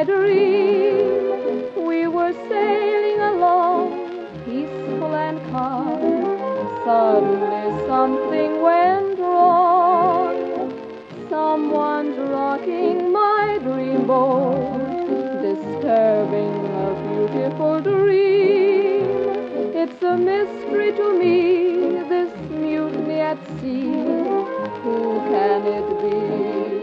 dream. We were sailing along, peaceful and calm. Suddenly something went wrong. Someone's rocking my dreamboat, disturbing a beautiful dream. It's a mystery to me, this mutiny at sea. Who can it be?